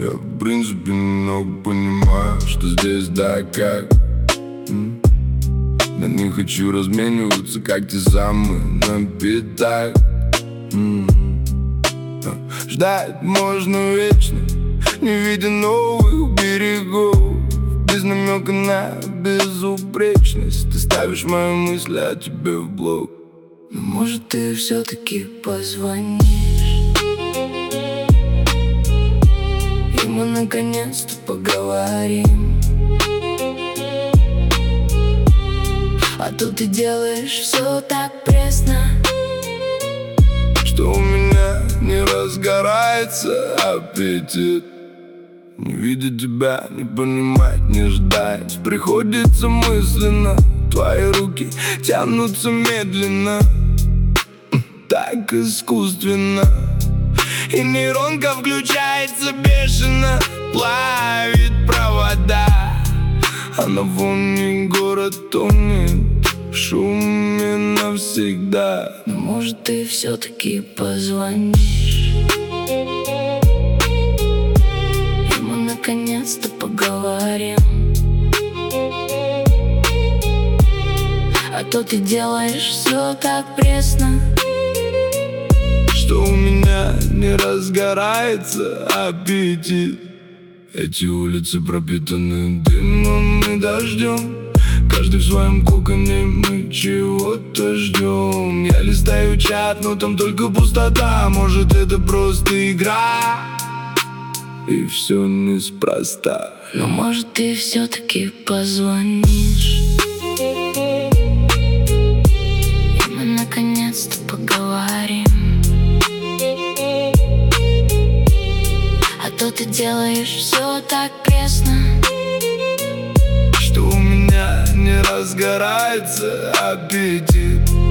Я в принципе немного понимаю, что здесь да как. Но не хочу размениваться, как те самые на пятак. Ждать можно вечно, не видя новых берегов, без намека на безупречность. Ты ставишь мои мысли о тебе в блог. Но может ты все-таки позвонишь, и мы наконец-то поговорим. А тут ты делаешь все так пресно, что у меня не разгорается аппетит. Не видеть тебя, не понимать, не ждать. Приходится мысленно, твои руки тянутся медленно, так искусственно. И нейронка включается бешено, плавит провода, а на фоне город тонет в шуме навсегда. Но может ты все-таки позвонишь, и мы наконец-то поговорим. А то ты делаешь все так пресно, что у меня не разгорается аппетит. Эти улицы пропитаны дымом и дождем, каждый в своем коконе, мы чего-то ждем. Я листаю чат, но там только пустота. Может это просто игра, и все неспроста. но может ты все-таки позвонишь, и мы наконец-то поговорим. А то ты делаешь все так пресно, что у меня не разгорается аппетит.